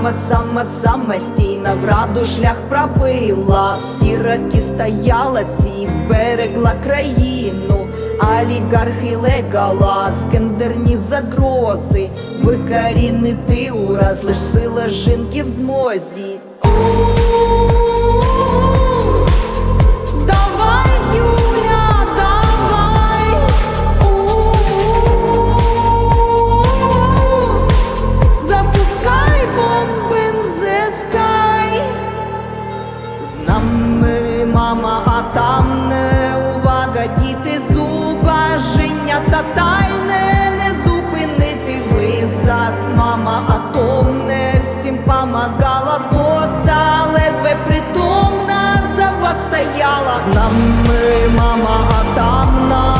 самостійна в раду шлях пробила. Всі роки стояла ці, берегла країну. Олігархи легалаз, гендерні загрози, викорінити ураз, лиш сила жінки в змозі. Давай, Юля, давай, запускай бомби the sky. З нами мама, а там не увага, діти, зубожіння тотальне, не зупинити визаз. Мама атомне, всім помагала, боса ледве притомна за вас стояла. З нами мама атомна.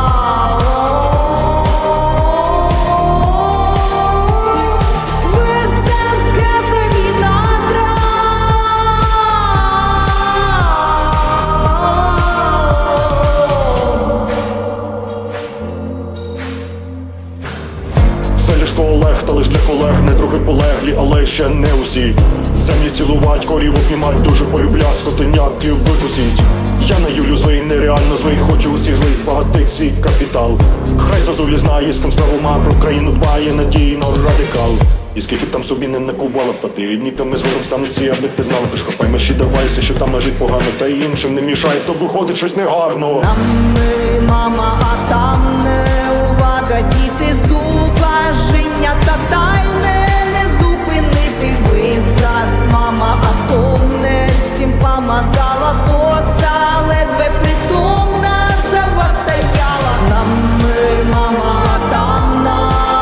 Колег, та лиш для колег, не трохи полеглі, але ще не усі. Землі цілувать, корів обнімать, дуже полюбля, скотинятки викусіть. Я на Юлю злий, нереально злий, хочу усіх злий, збагатить свій капітал. Хай Зозулі знає, з ким справу ма, про країну дбає, надійно радикал. І скільки б там собі не накувала пати, одні то ми згодом стануть ці, аби ти знала. Тож хапай меші, давайся, що там лежить погано, та й іншим не мішай, то виходить щось негарно. З нами мама, а там не увага, діти, зубожіння тотальне, не зупинити визаз. Мама атомне, всім помагала, боса ледве притомна за вас стояла. З нами мама атомна.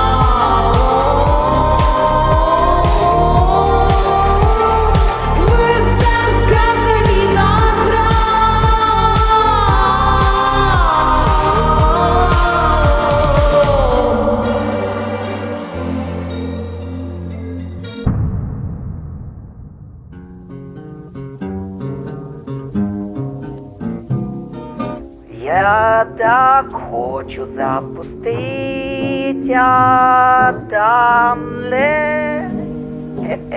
Я так хочу запустить атомне